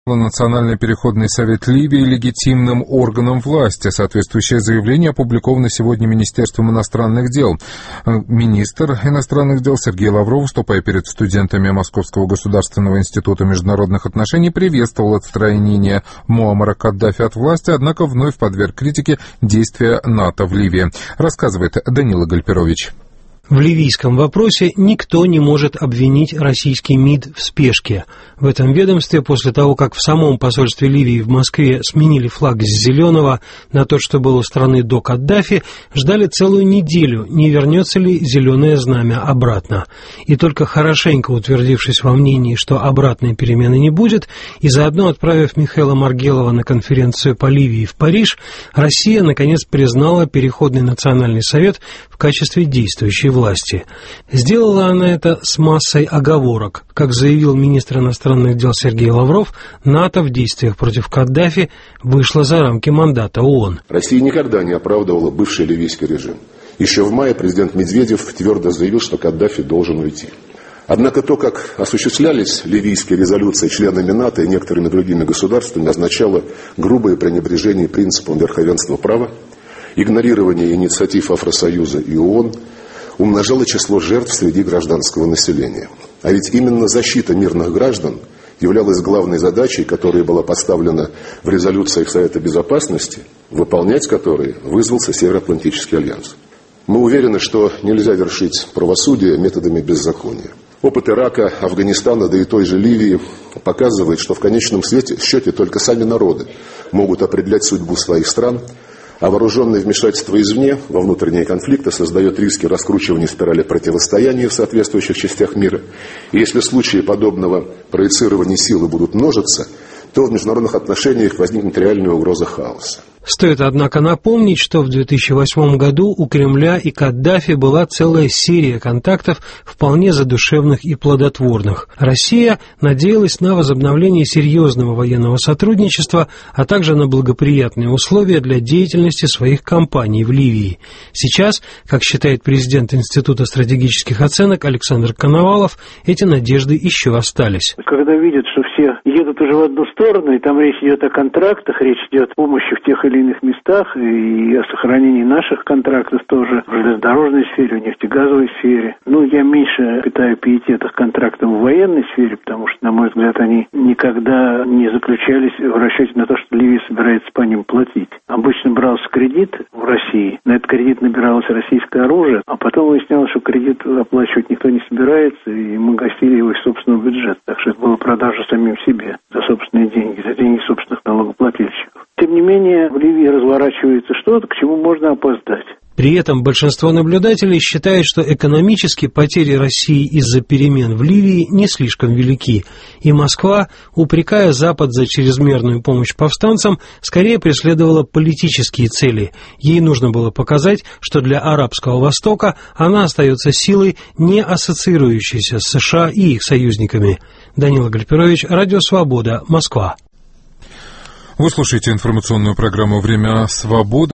Национальный переходный совет Ливии легитимным органом власти. Соответствующее заявление опубликовано сегодня Министерством иностранных дел. Министр иностранных дел Сергей Лавров, выступая перед студентами Московского государственного института международных отношений, приветствовал отстранение Муаммара Каддафи от власти, однако вновь подверг критике действия НАТО в Ливии. Рассказывает Данила Гальперович. В ливийском вопросе никто не может обвинить российский МИД в спешке. В этом ведомстве после того, как в самом посольстве Ливии в Москве сменили флаг с зеленого на тот, что был у страны до Каддафи, ждали целую неделю, не вернется ли зеленое знамя обратно. И только хорошенько утвердившись во мнении, что обратной перемены не будет, и заодно отправив Михаила Маргелова на конференцию по Ливии в Париж, Россия наконец признала Переходный национальный совет в качестве действующей власти. Сделала она это с массой оговорок. Как заявил министр иностранных дел Сергей Лавров, НАТО в действиях против Каддафи вышло за рамки мандата ООН. Россия никогда не оправдывала бывший ливийский режим. Еще в мае президент Медведев твердо заявил, что Каддафи должен уйти. Однако то, как осуществлялись ливийские резолюции членами НАТО и некоторыми другими государствами, означало грубое пренебрежение принципом верховенства права, игнорирование инициатив Афросоюза и ООН, умножало число жертв среди гражданского населения. А ведь именно защита мирных граждан являлась главной задачей, которая была поставлена в резолюциях Совета Безопасности, выполнять которые вызвался Североатлантический альянс. Мы уверены, что нельзя вершить правосудие методами беззакония. Опыт Ирака, Афганистана, да и той же Ливии показывает, что в конечном счете только сами народы могут определять судьбу своих стран, а вооруженное вмешательство извне во внутренние конфликты создает риски раскручивания спирали противостояния в соответствующих частях мира. И если случаи подобного проецирования силы будут множиться, то в международных отношениях возникнет реальная угроза хаоса. Стоит, однако, напомнить, что в 2008 году у Кремля и Каддафи была целая серия контактов, вполне задушевных и плодотворных. Россия надеялась на возобновление серьезного военного сотрудничества, а также на благоприятные условия для деятельности своих компаний в Ливии. Сейчас, как считает президент Института стратегических оценок Александр Коновалов, эти надежды еще остались. Когда видят, что все едут уже в одну сторону, и там речь идет о контрактах, речь идет о помощи в тех или иных местах и о сохранении наших контрактов тоже в железнодорожной сфере, в нефтегазовой сфере. Я меньше питаю пиетета к контрактам в военной сфере, потому что, на мой взгляд, они никогда не заключались в расчете на то, что Ливия собирается по ним платить. Обычно брался кредит в России, на этот кредит набиралось российское оружие, а потом выяснялось, что кредит оплачивать никто не собирается, и мы гасили его из собственного бюджета. Так что это была продажа самим себе за собственные деньги, за деньги собственных налогоплательщиков. Тем не менее, в Ливии разворачивается что-то, к чему можно опоздать. При этом большинство наблюдателей считает, что экономически потери России из-за перемен в Ливии не слишком велики, и Москва, упрекая Запад за чрезмерную помощь повстанцам, скорее преследовала политические цели. Ей нужно было показать, что для Арабского Востока она остается силой, не ассоциирующейся с США и их союзниками. Данила Гальперович, Радио Свобода, Москва. Вы слушаете информационную программу «Время свободы».